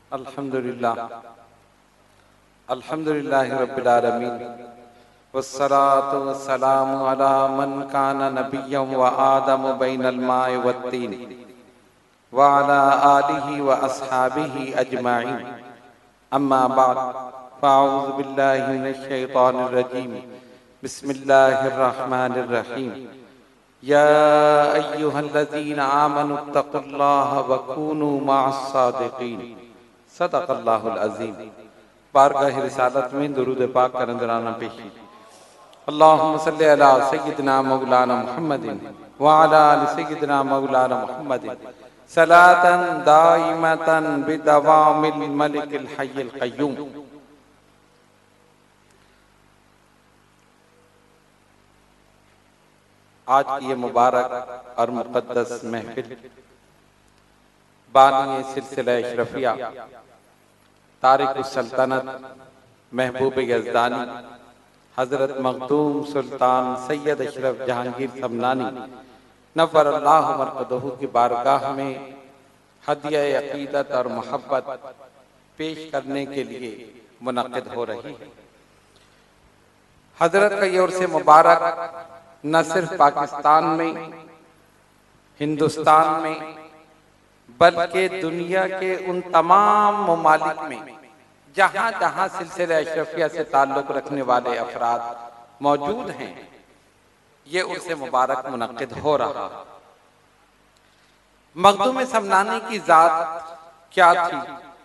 अल्हम्दुलिल्लाहि रब्बिल आलमीन वस्सलातु वस्सलामु अला मन काना नबिय्यन व आदम बैनल माइ वत्तीन व अला आलिहि व अस्हाबिहि अजमाइन अम्मा बाद फ़अऊज़ु बिल्लाहि मिनश शैतानिर रजीम बिस्मिल्लाहिर रहमानिर रहीम या अय्युहल्लज़ीना आमनुत्तक़ुल्लाह व कूनू मअस सादिक़ीन सदक़ल्लाहुल अज़ीम। बारगाह रिसालत में दुरूद पाक का नजराना पेशी। अल्लाहुम्मा सल्लि अला सय्यिदिना मौलाना मुहम्मदिन व अला आलि सय्यिदिना मौलाना मुहम्मदिन सलातन दाइमतन बिदवामिल मलिकिल हय्यिल क़य्यूम। आज की ये मुबारक और मुक़द्दस महफिल बानी सिलसिला अशरफिया तारिकुस सल्तनत महबूब यज़दानी हज़रत मखदूम सुल्तान सैयद अशरफ जहांगीर समनानी नव्वरल्लाहु मरक़दहू की बारगाह में हदिया अक़ीदत और मोहब्बत पेश करने के लिए मुनक़्क़िद हो रही है। हजरत की ओर से मुबारक न सिर्फ पाकिस्तान में, हिंदुस्तान में, बल्कि दुनिया के उन तमाम ममालिक में जहां जहां सिलसिला अशरफिया से ताल्लुक रखने वाले अफराद मौजूद हैं, ये उनसे मुबारक मुनक़्क़िद हो रहा। मखदूम समनानी की जात क्या थी?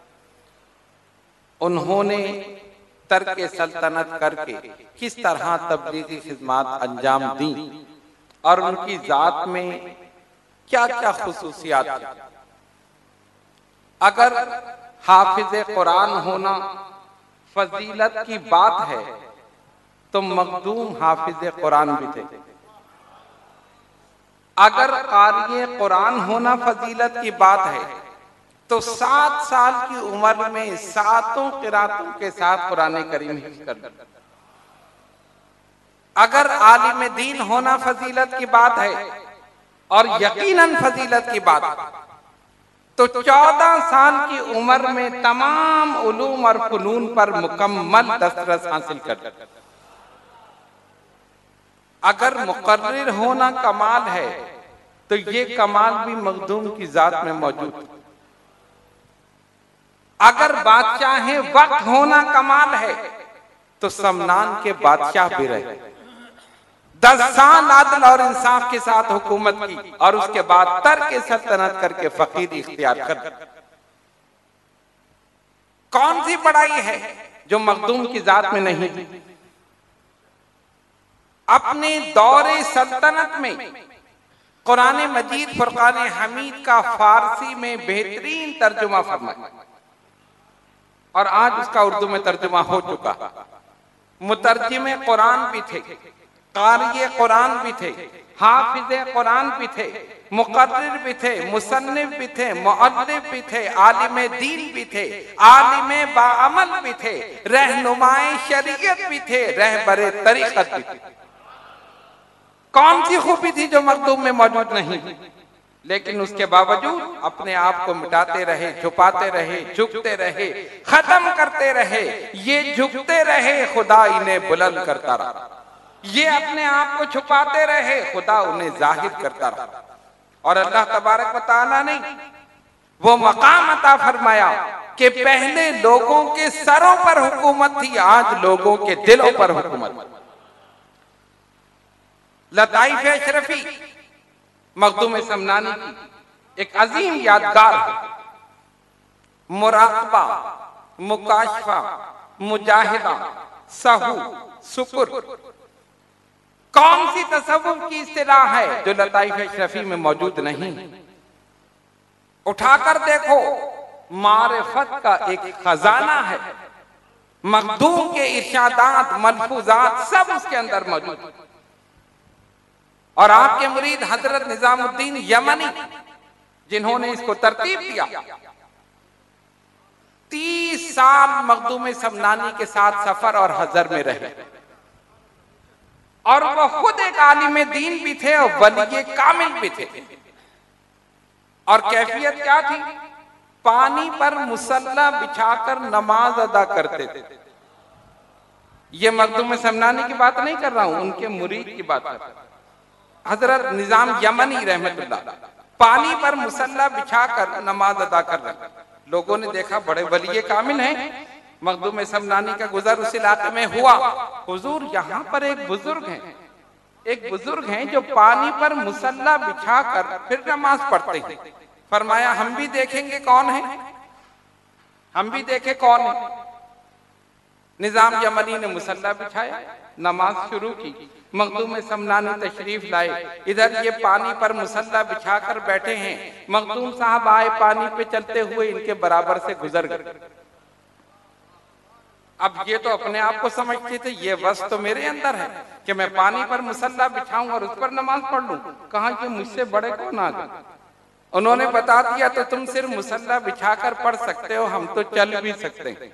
उन्होंने तर्क सल्तनत करके किस तरह तबलीगी खिदमत अंजाम दी और उनकी जात में क्या क्या खुसूसियात थी। अगर हाफिज कुरान होना फजीलत की बात है तो मखदूम हाफिज कुरान भी थे। अगर क़ारी कुरान होना फजीलत की बात है तो 7 साल की उम्र में 7 क़िरातों के साथ कुरान करीम हिफ्ज़ कर लिया। अगर आलिम दीन होना फजीलत की बात है और यकीनन फजीलत की बात तो 14 साल की उम्र में तमाम उलूम और फनून पर मुकम्मल दस्तरस हासिल कर। अगर मुकर्रिर होना कमाल है तो ये कमाल भी मखदूम की जात में मौजूद। अगर बादशाह वक्त होना कमाल है तो समनान के बादशाह भी रहे। 10 साल आदल और इंसाफ के साथ हुकूमत की और उसके बाद तर्क सल्तनत करके फकीर इख्तियार कर। कौन सी पढ़ाई है जो मखदूम की जात में नहीं थी? अपने दौरे सल्तनत में कुरान मजीद फुरकान हमीद का फारसी में बेहतरीन तर्जुमा फरमाया और आज उसका उर्दू में तर्जुमा हो चुका। मुतर्जिमे कुरान भी थे, क़ारी कुरान भी थे, हाफिज़ कुरान भी थे, मुक़र्रिर भी थे, मुसन्निफ भी थे, मुअल्लिफ भी थे, आलिम दीन भी थे, आलिम बाअमल भी थे, रहनुमाए शरीयत भी थे, रहबरे तरीक़त भी थे। कौन सी खूबी थी जो मखदूम में मौजूद नहीं? लेकिन उसके बावजूद अपने आप को मिटाते रहे, छुपाते रहे, झुकते रहे, खत्म करते रहे। ये झुकते रहे, खुदा इन्हें बुलंद करता रहा। ये अपने आप को छुपाते रहे, खुदा उन्हें जाहिर करता रहा। और अल्लाह तबारक व तआला ने वो मकाम अता फरमाया कि पहले लोगों के सरों पर हुकूमत थी, आज लोगों के दिलों पर हुकूमत। लताइफ अशरफी मखदूम समनानी की एक अजीम यादगार है। मुराक़बा, मुकाशफा, मुजाहिदा, सहू, सुकुर, कौन सी तसव्वुफ की इस्तिलाह है जो लताइफ अशरफी में मौजूद नहीं? उठाकर देखो, मारिफत का एक खजाना है। मखदूम के इरशादात, मलफूजात सब उसके अंदर मौजूद। और आपके मुरीद हजरत निजामुद्दीन यमनी जिन्होंने इसको तरतीब दिया, 30 साल मखदूम समनानी के साथ सफर और हजर में रहे और वह खुद एक आलिम दीन भी थे और वली कामिल भी थे। और कैफियत क्या थी? पानी पर मुसल्ला बिछाकर नमाज अदा करते थे। ये मखदूम समनानी की बात नहीं कर रहा हूं, उनके मुरीद की बात कर रहा हूं। हजरत निजाम यमनी रहमतुल्लाह पानी पर मुसल्ला बिछाकर नमाज अदा कर रहे। लोगों ने देखा बड़े वलिये कामिल हैं। मखदूम समनानी का गुजर उस इलाके में हुआ। हुजूर, यहाँ पर एक बुजुर्ग हैं जो पानी पर मुसल्ला बिछाकर फिर नमाज पढ़ते हैं। फरमाया हम भी देखेंगे कौन है, हम भी देखे कौन है। निजाम यमनी ने मुसल्ला बिछाया, नमाज शुरू की। मखदूम समनानी तशरीफ लाए। इधर ये पानी पर मुसल्ला बिछाकर बैठे हैं। मखदूम साहब आए, पानी पे चलते हुए इनके बराबर से गुजर गए। अब ये तो अपने आप को समझते थे ये वस तो मेरे अंदर है कि मैं पानी पर मुसल्ला बिछाऊं और उस पर नमाज पढ़ लूं। कहा कि मुझसे बड़े कौन आ गए। उन्होंने बता दिया तो तुम सिर्फ मुसल्ला बिछाकर पढ़ सकते हो, हम तो चल भी सकते हैं।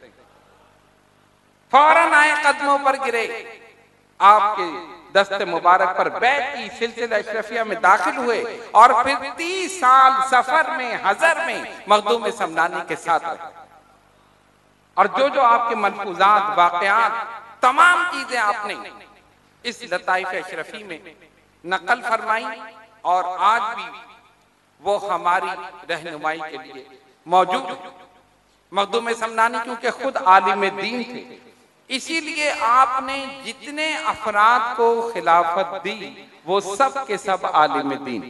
फौरन आए, कदमों पर गिरे, आपके दस्ते मुबारक पर बैत की, सिलसिला अशरफिया में दाखिल हुए और फिर 30 साल सफर में, हजर में मखदूम समनानी के साथ रहे। और जो जो आपके मलफूजात, वाक़यात, तमाम चीजें आपने इस लताइफ अशरफी में नकल फरमाई और आज भी वो हमारी रहनुमाई के लिए मौजूद है। मखदूम समनानी क्योंकि खुद आलिम दीन थे, इसीलिए आपने जितने अफराद को खिलाफत दी वो सब के सब आलिम दीन।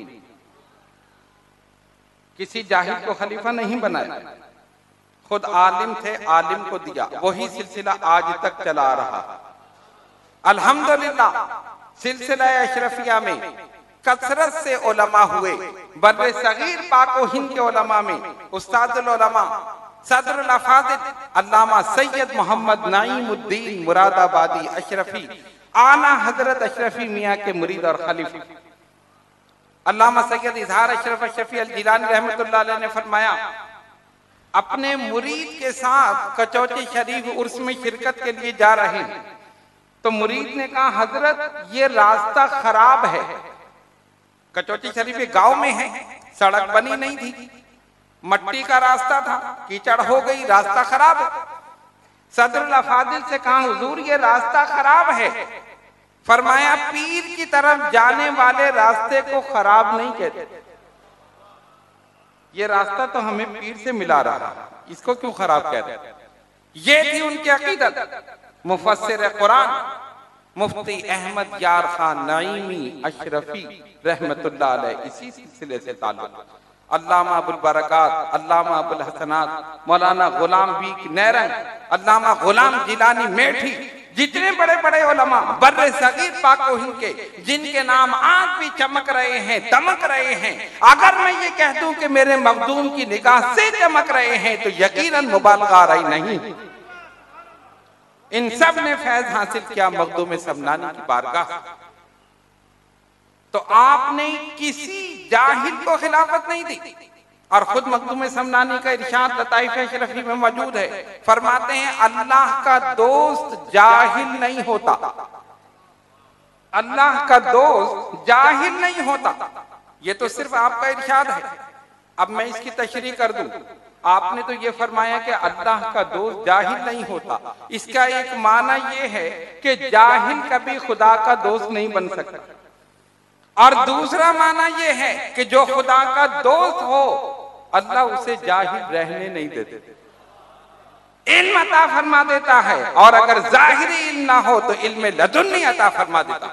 किसी जाहिल को खलीफा नहीं बनाया, खुद आलिम थे, आलिम को दिया। वही सिलसिला आज तक चला आ रहा। अल्हम्दुलिल्लाह सिलसिला अशरफिया में कसरत से उलमा हुए। बर्रे सगीर पाको हिंद के उलमा में उस्तादुल उलमा सदरुल अफादिल अल्लामा सैयद मोहम्मद नाईमुद्दीन मुरादाबादी अशरफी, आला हजरत अशरफी मियाँ के मुरीद और खलीफा अल्लामा सैयद इजहार अशरफ अशरफी अल जिलानी रहमतुल्लाह अलैह ने फरमाया, अपने मुरीद के साथ कचौची शरीफ उर्स में शिरकत के लिए जा रहे हैं। तो मुरीद ने कहा, हजरत ये रास्ता खराब है। कचौची शरीफ गांव में है, सड़क बनी नहीं थी, मट्टी का रास्ता था, कीचड़ हो गई, रास्ता खराब है। सदरुल अफादिल से कहा, हुजूर ये रास्ता खराब है। फरमाया, पीर की तरफ जाने वाले रास्ते को खराब नहीं कहते। ये रास्ता तो हमें पीर से मिला रहा, इसको क्यों खराब कहते? ये थी उनकी अकीदत। मुफस्सिर कुरान मुफ्ती अहमद यार खान नईमी अशरफी रहमतुल्लाह अलैह इसी सिलसिले से ताल्लुक। अल्लामा अबुल बरकात, अल्लामा अबुल हसनात, मौलाना गुलाम बीक नैरंग, अल्लामा गुलाम जिलानी मेठी, जितने बड़े बड़े उलमा बर्रे सगीर पाको हिंद के, जिनके नाम आज भी चमक रहे हैं, दमक रहे हैं। अगर मैं ये कह दूं कि मेरे मखदूम की निगाह से चमक रहे हैं तो यकीनन मुबालगा रही नहीं। इन सब ने फैज हासिल किया मखदूम समनानी की बारगाह। तो आपने किसी जाहिल को खिलाफत नहीं दी। और खुद मखदूम समनानी का इरशाद लताइफ अशरफी में मौजूद है। फरमाते हैं, अल्लाह का दोस्त जाहिल नहीं होता, अल्लाह का दोस्त जाहिल नहीं होता। ये तो सिर्फ आपका इरशाद है। अब मैं इसकी तशरीह कर दूं। आपने तो ये फरमाया कि अल्लाह का दोस्त जाहिल नहीं होता। इसका एक माना ये है कि जाहिल कभी खुदा का दोस्त नहीं बन सकता। और दूसरा माना ये है कि जो खुदा का दोस्त हो अल्लाह उसे जाहिल रहने नहीं देते, इल्म अता फरमा देता है। और अगर जाहिरी इल्म ना हो तो इल्म लदुन्नी अता फरमा देता।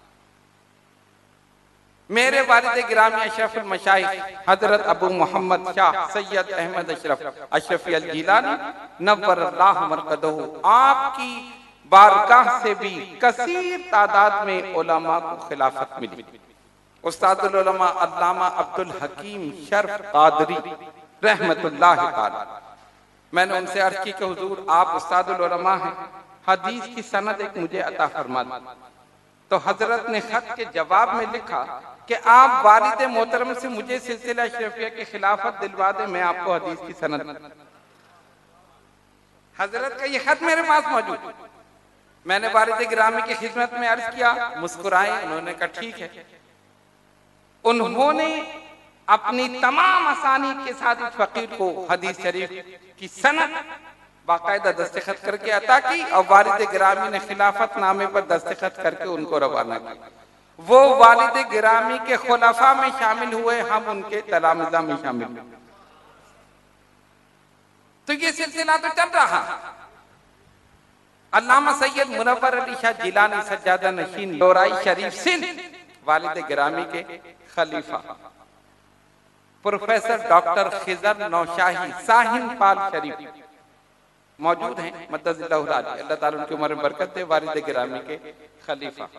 मेरे वालिद गिरामी अशरफुल मशाइख हजरत अबू मोहम्मद शाह सैयद अहमद अशरफ अशरफी अल जिलानी नव्वरल्लाहु मरकदहू, आपकी बारगाह से भी कसीर तादाद में उलमा को खिलाफत मिली। उस्तादुल उलमा अल्लामा अब्दुल हकीम शर्फ कादरी रहमतुल्लाह ताला, मैंने उनसे अर्ज की कि हुजूर आप उस्तादुल उलमा हैं, हदीस की सनद एक मुझे अता फरमा। तो हजरत ने खत के जवाब में लिखा कि आप वालिद मोहतरम से मुझे सिलसिला अशरफिया की खिलाफत दिलवा दे, मैं आपको हदीस की सनद। हजरत का ये खत मेरे पास मौजूद। मैंने वालिद गिरामी की खिदमत में अर्ज किया, मुस्कुराए, उन्होंने कहा ठीक है। उन्होंने अपनी तमाम असानीद के साथ इस फकीर को हदीस शरीफ की सनद बाकायदा दस्तखत करके अता की और वालिद गिरामी ने खिलाफत नामे पर दस्तखत करके उनको रवाना किया। वो वालिद गिरामी के खुलफा में शामिल हुए, हम उनके तलामिज़ा में शामिल हुए। तो ये सिलसिला तो चल रहा। अल्लामा सैयद मुनव्वर अली शाह जिलानी सज्जादा नशीन लोराई शरीफ सिंध वालिद गिरामी के खलीफा प्रोफेसर डॉक्टर खिजर नौशाही साहिन पाल शरीफ मौजूद हैं, मद्दजिल्लाहु अली, अल्लाह ताला उनकी उम्र में बरकत दे। वालिद गिरामी के खलीफा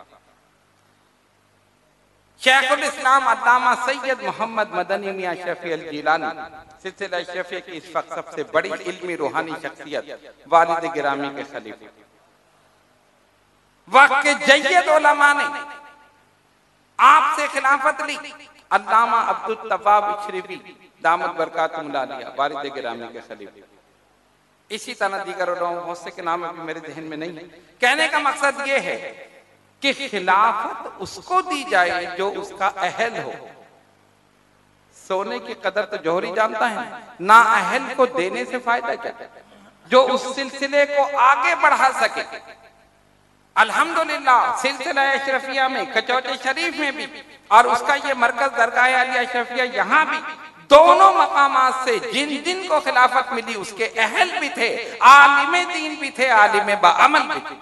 शेखुल इस्लाम अल्लामा सैयद मोहम्मद मदनी मियां शफी अल जिलानी सिलसिला शफी की इस वक्त सबसे बड़ी इल्मी रूहानी शख्सियत वालिद गिरामी के खलीफा। वक्त के जय्यद उलमा ने आपसे खिलाफत ली। अल्लामा अब्दुल तव्वाब इशरफी दामत बरकातुहुम आलिया वालिद गिरामी के खलीफा। इसी तरह दीगर उलमा बहुत से के नाम अभी मेरे ज़हन में नहीं है। कहने का मकसद ये है कि खिलाफत उसको दी जाए जो उसका अहल हो। सोने की कदर तो जौहरी जानता है ना, अहल को देने से फायदा क्या, जो उस सिलसिले को आगे बढ़ा सके। अल्हम्दुलिल्लाह सिलसिला अशरफिया में कचौटे शरीफ में भी और उसका ये मरकज दरगाह आलिया अशरफिया यहाँ भी दोनों मकामात से जिन जिन को खिलाफत मिली उसके अहल भी थे, आलिम दीन भी थे, आलिम बाअमल भी थे।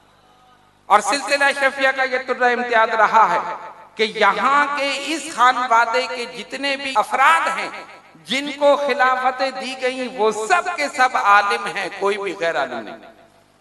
और सिलसिला अशरफिया का ये तुर्रा इम्तियाज रहा है कि यहाँ के इस खानवादे के जितने भी अफराद हैं जिनको खिलाफतें दी गई वो सब के सब आलिम हैं, कोई भी गैर आलिम नहीं।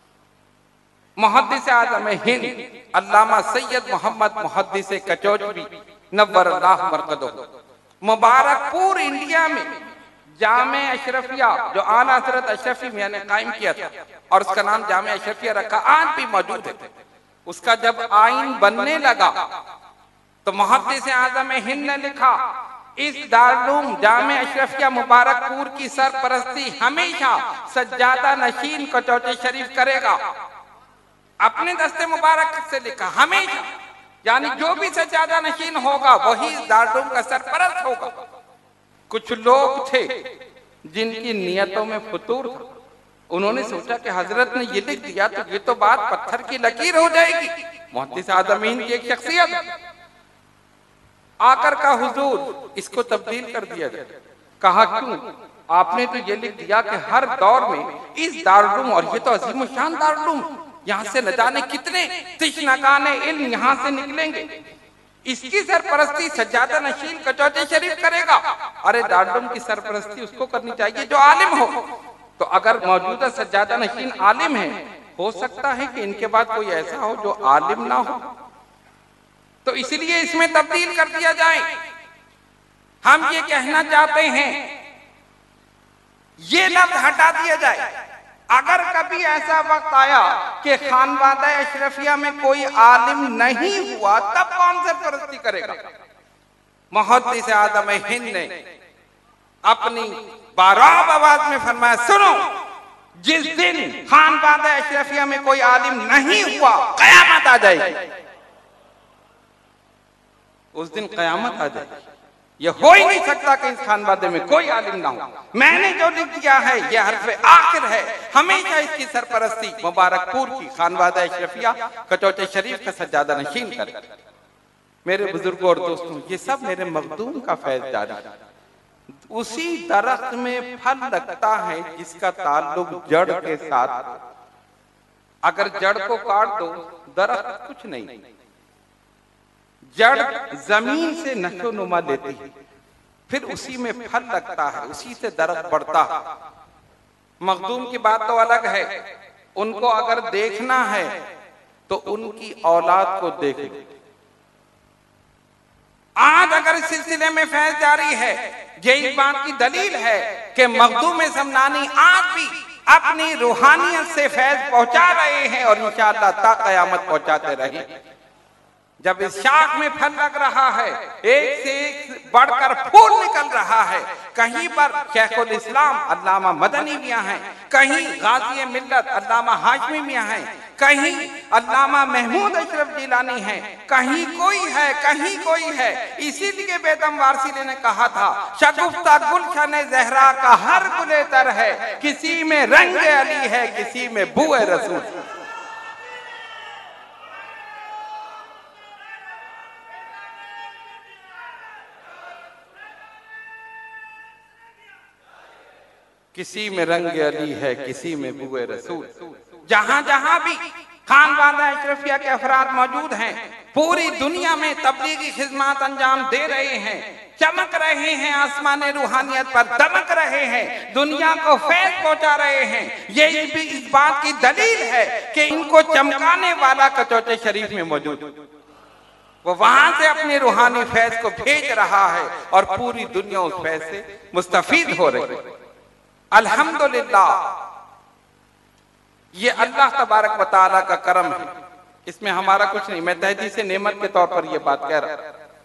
मुहद्दिस आज़म हिंद अल्लामा सैयद मोहम्मद मुहद्दिस कचौजवी नव्वरल्लाहु मरकदहू मुबारकपुर इंडिया में जामे अशरफिया जो आला हज़रत अशरफी मियां ने कायम किया था और उसका नाम जामे अशरफिया रखा, आज भी मौजूद है। उसका जब आइन बनने लगा तो मुहद्दिस आज़म हिंद ने लिखा, इस दारुल जामे अशरफिया मुबारकपुर की सरपरस्ती हमेशा सज्जादा नशीन कचौटे शरीफ करेगा। अपने दस्ते मुबारक से लिखा हमेशा, यानी जो भी सज्जादा नशीन होगा वही दारुल का सरपरस्त होगा। कुछ लोग थे जिनकी नियतों में फतूर था, उन्होंने सोचा कि हजरत ने ये लिख दिया तो ये तो बात पत्थर की लकीर हो जाएगी। मुहद्दिस आज़मीन की एक शख्सियत आकर का हुजूर इसको तब्दील कर दिया जाए। कहा क्यों? आपने तो ये लिख दिया कि हर दौर में इस दारुल, और ये तो अजीम शान दारुल, यहाँ से न जाने कितने तिश्नगाने इल्म यहाँ से निकलेंगे, इसकी सरपरस्ती सज्जादा नशीन कचौटे शरीफ करेगा। अरे दारुल की सरपरस्ती उसको करनी चाहिए जो आलिम हो। तो अगर मौजूदा सज्जादा नशीन आलिम है, हो सकता है कि इनके बाद कोई ऐसा हो जो आलिम ना हो, तो इसलिए इसमें तब्दील कर दिया जाए। हम ये कहना चाहते हैं ये लफ्ज हटा दिया जाए। अगर कभी ऐसा वक्त आया कि खानवादा अशरफिया में कोई आलिम नहीं हुआ, तब कौन सरपरस्ती करेगा? मुहद्दिस आज़म हिंद ने अपनी बाराब आवाज में फरमाया, सुनो, जिस दिन खानवादा अशरफिया में कोई आलिम नहीं हुआ कयामत आ जाएगी। उस दिन कयामत आ जाएगी। यह हो ही नहीं सकता कि इस खानवादे में कोई आलिम ना हो। मैंने जो लिख दिया है यह हर्फ आखिर है, हमेशा इसकी सरपरस्ती मुबारकपुर की खानवादा अशरफिया कचौटे शरीफ का सज्जादा नशीन करे। मेरे बुजुर्गों और दोस्तों, ये सब मेरे मखदूम का फैज जारी है। उसी दरख्त में फल लगता है जिसका ताल्लुक जड़ के साथ। अगर जड़ को काट दो दरख्त कुछ नहीं। जड़ जमीन से नशो नुमा लेती है, फिर उसी में फल लगता है, उसी से दरख्त बढ़ता है। मखदूम की बात तो अलग है, उनको अगर देखना है तो उनकी औलाद को देख लो। आज अगर इस सिलसिले में फैज जारी है, ये इस बात की दलील है कि मखदूम समनानी आज भी अपनी रूहानियत से फैज पहुंचा रहे हैं और इंशाअल्लाह ता कयामत पहुंचाते रहेंगे। जब इस शाख में फल लग रहा है, एक से एक बढ़कर फूल निकल रहा है, कहीं पर शेखुल इस्लाम अल्लामा मदनी मियां हैं, कहीं गाज़ी मिल्लत अल्लामा हाशमी मियां हैं, कहीं अल्लामा महमूद अशरफ जिलानी है, कहीं कोई है, कहीं कोई है। इसीलिए बेदम वारसी ने कहा था, शगुफ्ता गुलशन ज़हरा का हर गुले तर है, किसी में रंग अली है, किसी में बुए रसूल। किसी में रंग अली है, किसी में बुए रसूल। जहां जहां भी खानवादा अशरफिया के अफराद मौजूद हैं, पूरी दुनिया में तबलीगी खिदमत अंजाम दे रहे हैं, चमक रहे हैं, आसमान रूहानियत पर दमक रहे हैं, दुनिया को फैज पहुंचा रहे हैं। ये भी इस बात की दलील है कि इनको चमकाने वाला कचौटे शरीफ में मौजूद, वो वहां से अपने रूहानी फैज को भेज रहा है और पूरी दुनिया उस फैज से मुस्तफीद हो रही है। अल्हम्दुलिल्लाह, ये अल्लाह तबारक व तआला का करम है, इसमें हमारा कुछ नहीं। मैं तहदी से नेमत के तौर पर यह बात कह रहा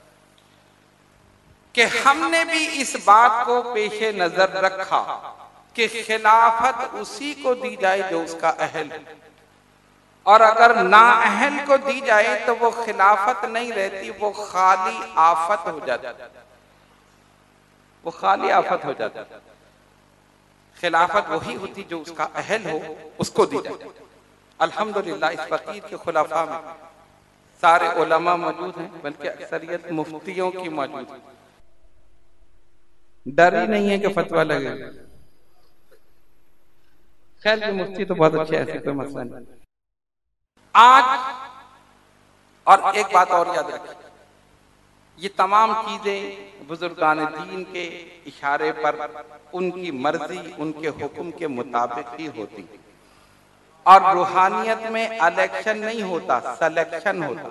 कि हमने भी इस बात को पेशे नजर रखा कि खिलाफत उसी को दी जाए जो उसका अहल है, और अगर ना अहल को दी जाए तो वो खिलाफत नहीं रहती, वो खाली आफत हो जाती, वो खाली आफत हो जाती। खिलाफत वही होती जो उसका अहल हो, उसको दी जाए। अल्हम्दुलिल्लाह, इस फकीर के खुलाफा में सारे उलमा मौजूद हैं, बल्कि अक्सरियत मुफ्तियों की मौजूद है। डर ही नहीं है कि फतवा लगे। खैर, ये मुफ्ती तो बहुत अच्छे, ऐसे कोई मसला नहीं। आज और एक बात और याद रखिए, ये तमाम चीजें बुजुर्गान दीन के इशारे पर, उनकी मर्जी, उनके हुक्म के मुताबिक ही होती। और रूहानियत में इलेक्शन नहीं होता, सिलेक्शन होता।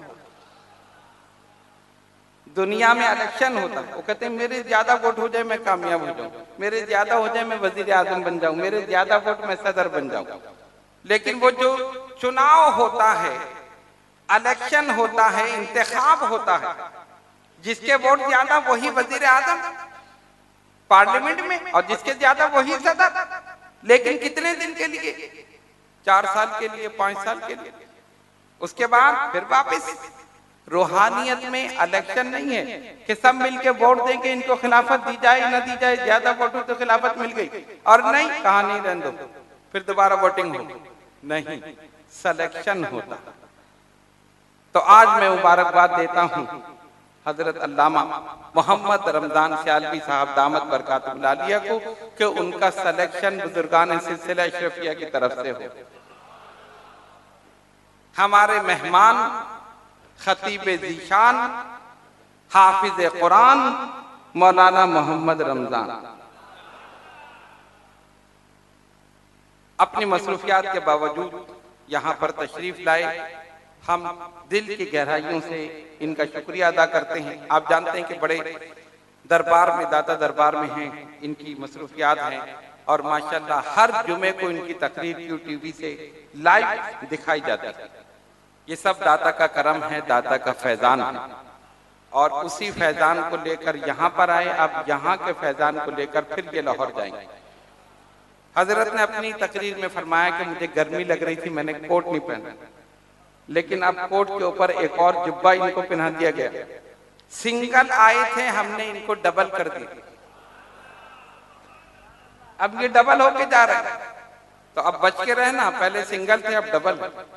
दुनिया में इलेक्शन होता, वो कहते हैं मेरे ज्यादा वोट हो जाए मैं कामयाब हो जाऊं, मेरे ज्यादा हो जाए मैं वजीर आजम बन जाऊं, मेरे ज्यादा वोट मैं सदर बन जाऊं। लेकिन वो जो चुनाव होता है, इलेक्शन होता है, इंतखाब होता है, जिसके वोट ज्यादा वही वजीर आजम पार्लियामेंट में, और जिसके ज्यादा वही सदर। लेकिन कितने दिन के लिए? 4 साल के लिए, 5 साल के लिए, उसके बाद फिर वापस। रूहानियत में इलेक्शन नहीं है कि सब मिलके वोट दें कि इनको खिलाफत दी जाए ना दी जाए, ज्यादा वोट हो तो खिलाफत मिल गई, और नहीं कहा नहीं रहने दो, फिर दोबारा वोटिंग हो। नहीं, सिलेक्शन होता। तो आज मैं मुबारकबाद देता हूं हजरत अल्लामा मोहम्मद रमजान सियालवी साहब दामत बरकातुहुल आलिया को कि उनका सिलेक्शन बुजुर्गान सिलसिला अशरफिया की तरफ से हो। हमारे मेहमान खतीब ज़ीशान हाफिज कुरान मौलाना मोहम्मद रमजान अपनी मसरूफियात के बावजूद यहाँ पर तशरीफ लाए। हम दिल की गहराइयों से इनका शुक्रिया अदा करते हैं। आप जानते हैं कि बड़े दरबार में, दाता दरबार में हैं, इनकी मसरूफियात हैं, और माशाल्लाह हर जुमे को इनकी तकरीर QTV से लाइव दिखाई जाती है। ये सब दाता का करम है, दाता का फैजान है, और उसी फैजान को लेकर यहाँ पर आए। अब यहाँ के फैजान को लेकर फिर ये लाहौर जाएंगे। हजरत ने अपनी तकरीर में फरमाया कि मुझे गर्मी लग रही थी, मैंने कोट नहीं पहना, लेकिन अब कोट के ऊपर एक और जुब्बा इनको पहना दिया गया। सिंगल आए थे, हमने इनको डबल कर दिया, अब ये डबल होके जा रहे हैं। तो अब बच के रहना, पहले सिंगल थे अब डबल।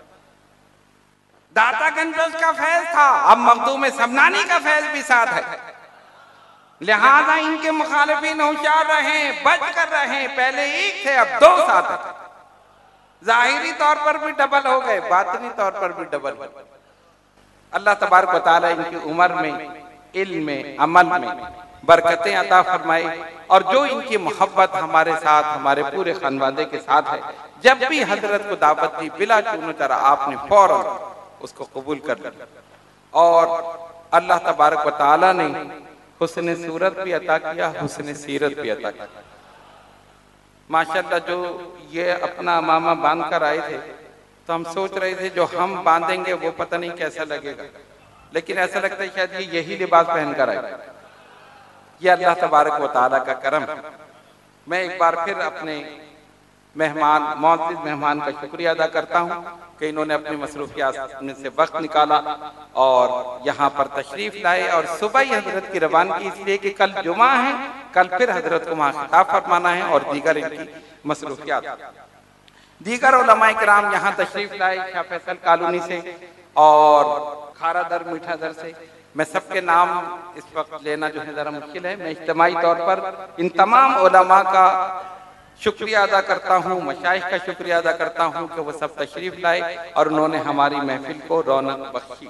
दाता गंजोज का फैज था, अब मखदूम समनानी का फैज भी साथ है। लिहाजा इनके मुखालिफिन होशियार रहे, बच कर रहे। पहले एक थे, अब 2 साथ है। जाहिरी तौर पर भी डबल हो गए, बातिनी तौर पर भी डबल। अल्लाह तबारक व तआला इनकी उम्र में, इल्म में, अमल में बरकतें अता फरमाए, और जो इनकी मोहब्बत हमारे साथ, हमारे पूरे खानवादे के साथ है, जब भी हजरत को दावत दी बिला चूनो चरा आपने फौरन उसको कबूल कर लिया। और अल्लाह तबारक व तआला ने हुस्न सूरत भी अता किया, हुस्न सीरत भी अता किया। माशाल्लाह, जो ये अपना अमामा बांध कर आए थे, तो हम सोच रहे थे जो हम बांधेंगे वो पता नहीं कैसा लगेगा, लेकिन ऐसा लगता है शायद ये यही लिबास पहन कर आए। ये अल्लाह तबारक व तआला का करम है। मैं एक बार फिर अपने मेहमान मुअज़्ज़िज़ मेहमान का शुक्रिया अदा करता हूँ कि इन्होंने अपनी मसरूफियात में से वक्त निकाला और यहाँ पर तशरीफ लाए। और सुबह ही हजरत की रवानगी इसलिए कि कल जुमा है, कल फिर हजरत को वहाँ खिताब फरमाना है और दीगर इनकी मसरूफियात। दीगर उलमाए किराम यहाँ तशरीफ लाए शाह फैसल कॉलोनी से और खारा दर मीठा दर से। मैं सबके नाम इस वक्त लेना जो है जरा मुश्किल है। मैं इज्तिमाई तौर पर इन तमाम उलमा का शुक्रिया अदा करता हूँ, मशाइख का शुक्रिया अदा करता हूँ कि वो सब तशरीफ लाए और उन्होंने हमारी महफिल को रौनक बख्शी।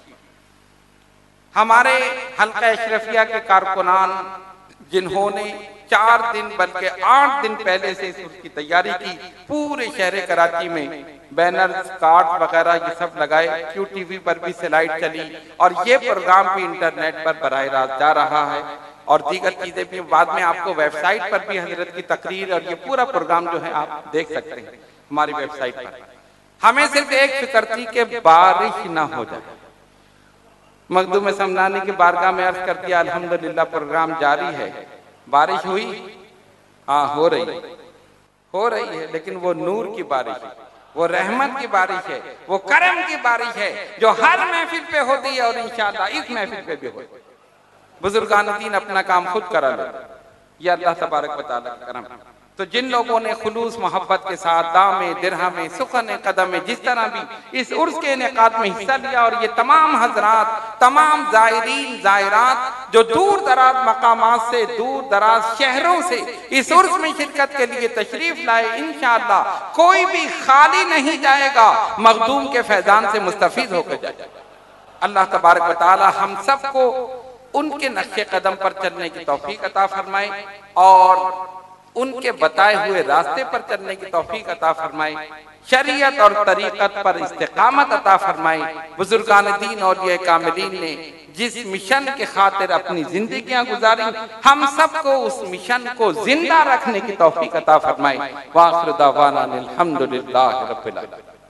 हमारे हल्का अशरफिया के कारकुनान जिन्होंने 4 दिन बल्कि 8 दिन पहले से उसकी तैयारी की, पूरे शहर कराची में बैनर कार्ड वगैरह ये सब लगाए, QTV पर भी स्लाइड चली और ये प्रोग्राम भी इंटरनेट पर बराह रास्त जा रहा है और दीगर चीजें भी बाद में आपको वेबसाइट पर भी हजरत की तकरीर और ये पूरा प्रोग्राम जो है आप देख सकते हैं हमारी वेबसाइट पर। हमें सिर्फ एक फिक्र थी कि बारिश ना हो जाए। मखदूम समनानी की बारगाह में अर्ज कर दिया, अल्हम्दुलिल्लाह प्रोग्राम जारी है। बारिश हुई? हाँ हो रही है, लेकिन वो नूर की बारिश है, वो रहमत की बारिश है, वो करम की बारिश है जो हर महफिल पे होती है और इंशाअल्लाह इस महफिल पे भी होती है। बुजुर्गान दीन अपना काम खुद करा लो, ये अल्लाह तबारक व तआला का करम। तो जिन लोगों ने खुलूस मोहब्बत के साथ दामे दिरहमे सुखने कदम जिस तरह भी इस उर्स के इनेकाद में हिस्सा लिया और ये तमाम हजरात तमाम जायरीन जायरात जो दूर दराज मकामात से दूर दराज शहरों से इस उर्स में शिरकत के लिए तशरीफ लाए, इंशाअल्लाह कोई भी खाली नहीं जाएगा, मखदूम के फैजान से मुस्तफीद होकर जाएगा। अल्लाह तबारक व तआला हम सबको उनके नक्शे कदम पर चलने की तौफीक अता फरमाए और उनके बताए हुए रास्ते पर चलने की तौफीक अता फरमाए, शरीयत और तरीकत पर इस्तिकामत अता फरमाए। बुजुर्गान दीन और ये कामिलीन ने जिस मिशन के खातिर अपनी जिंदगियां गुजारी, हम सबको उस मिशन को जिंदा रखने की तौफीक अता फरमाए। वाखिर दावाना अल्हम्दुलिल्लाहि रब्बिल आलमीन।